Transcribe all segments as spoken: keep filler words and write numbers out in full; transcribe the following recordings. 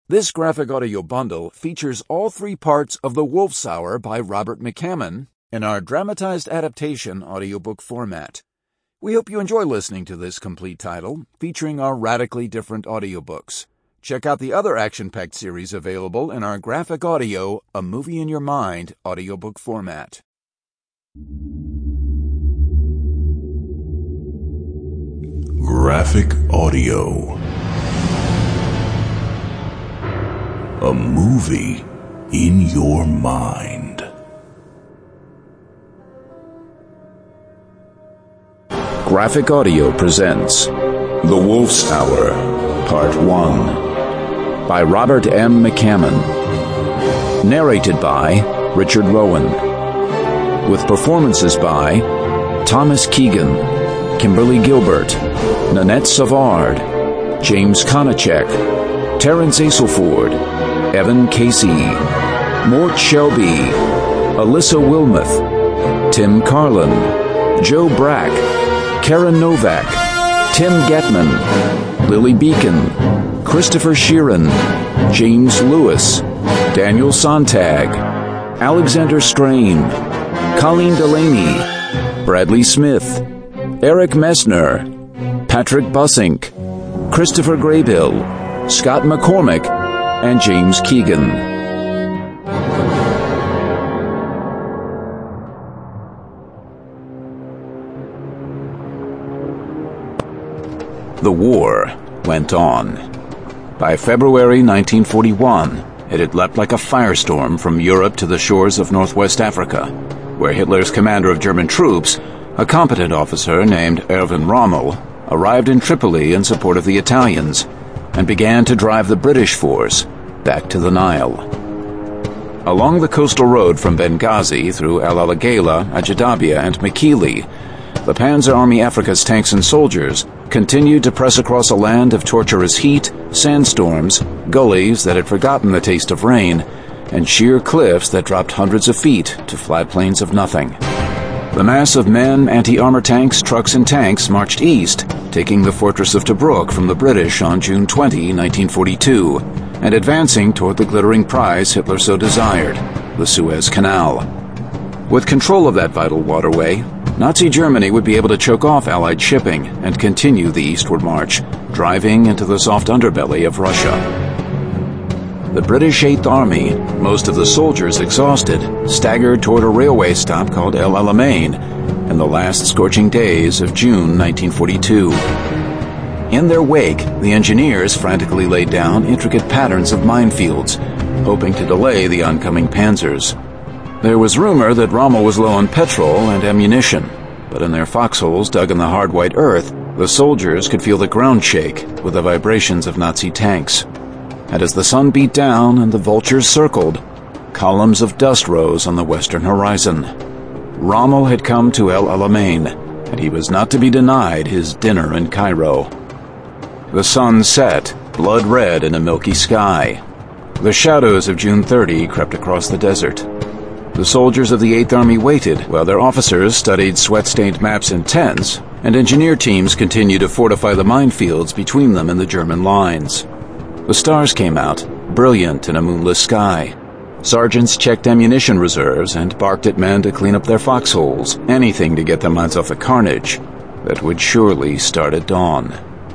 This graphic audio bundle features all three parts of The Wolf's Hour by Robert McCammon in our dramatized adaptation audiobook format. We hope you enjoy listening to this complete title, featuring our radically different audiobooks. Check out the other action-packed series available in our graphic audio, A Movie in Your Mind audiobook format. Graphic audio. A movie in your mind. Graphic Audio presents The Wolf's Hour, Part one, by Robert M. McCammon. Narrated by Richard Rowan. With performances by Thomas Keegan, Kimberly Gilbert, Nanette Savard, James Konachek, Terrence Aselford, Evan Casey, Mort Shelby, Alyssa Wilmoth, Tim Carlin, Joe Brack, Karen Novak, Tim Getman, Lily Beacon, Christopher Sheeran, James Lewis, Daniel Sontag, Alexander Strain, Colleen Delaney, Bradley Smith, Eric Messner, Patrick Bussink, Christopher Graybill, Scott McCormick, and James Keegan. The war went on. By February nineteen forty-one, it had leapt like a firestorm from Europe to the shores of northwest Africa, where Hitler's commander of German troops, a competent officer named Erwin Rommel, arrived in Tripoli in support of the Italians, and began to drive the British force back to the Nile. Along the coastal road from Benghazi through El Alagela, Ajdabiya, and Mekili, the Panzer Army Africa's tanks and soldiers continued to press across a land of torturous heat, sandstorms, gullies that had forgotten the taste of rain, and sheer cliffs that dropped hundreds of feet to flat plains of nothing. The mass of men, anti-armor tanks, trucks, and tanks marched east, taking the fortress of Tobruk from the British on June twentieth, nineteen forty-two, and advancing toward the glittering prize Hitler so desired, the Suez Canal. With control of that vital waterway, Nazi Germany would be able to choke off Allied shipping and continue the eastward march, driving into the soft underbelly of Russia. The British Eighth Army, most of the soldiers exhausted, staggered toward a railway stop called El Alamein in the last scorching days of June nineteen forty-two. In their wake, the engineers frantically laid down intricate patterns of minefields, hoping to delay the oncoming panzers. There was rumor that Rommel was low on petrol and ammunition, but in their foxholes dug in the hard white earth, the soldiers could feel the ground shake with the vibrations of Nazi tanks. And as the sun beat down and the vultures circled, columns of dust rose on the western horizon. Rommel had come to El Alamein, and he was not to be denied his dinner in Cairo. The sun set, blood red in a milky sky. The shadows of June thirtieth crept across the desert. The soldiers of the Eighth Army waited while their officers studied sweat-stained maps in tents, and engineer teams continued to fortify the minefields between them and the German lines. The stars came out, brilliant in a moonless sky. Sergeants checked ammunition reserves and barked at men to clean up their foxholes, anything to get their minds off the carnage that would surely start at dawn.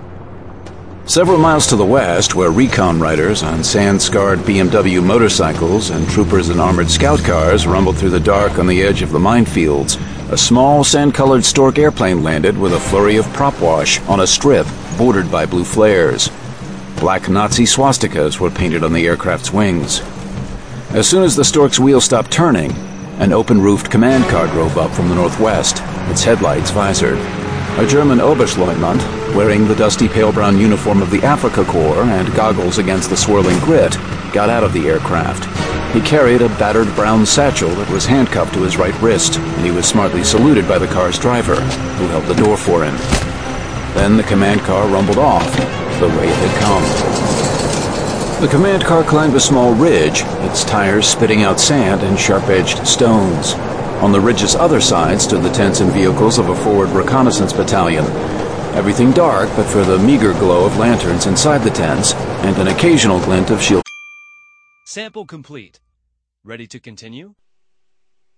Several miles to the west, where recon riders on sand-scarred B M W motorcycles and troopers in armored scout cars rumbled through the dark on the edge of the minefields, a small sand-colored Stork airplane landed with a flurry of prop wash on a strip bordered by blue flares. Black Nazi swastikas were painted on the aircraft's wings. As soon as the Stork's wheel stopped turning, an open-roofed command car drove up from the northwest, its headlights visored. A German Oberstleutnant, wearing the dusty pale-brown uniform of the Afrika Korps and goggles against the swirling grit, got out of the aircraft. He carried a battered brown satchel that was handcuffed to his right wrist, and he was smartly saluted by the car's driver, who held the door for him. Then the command car rumbled off, the way it had come. The command car climbed a small ridge, its tires spitting out sand and sharp-edged stones. On the ridge's other side stood the tents and vehicles of a forward reconnaissance battalion. Everything dark but for the meager glow of lanterns inside the tents and an occasional glint of shield Sample complete. Ready to continue?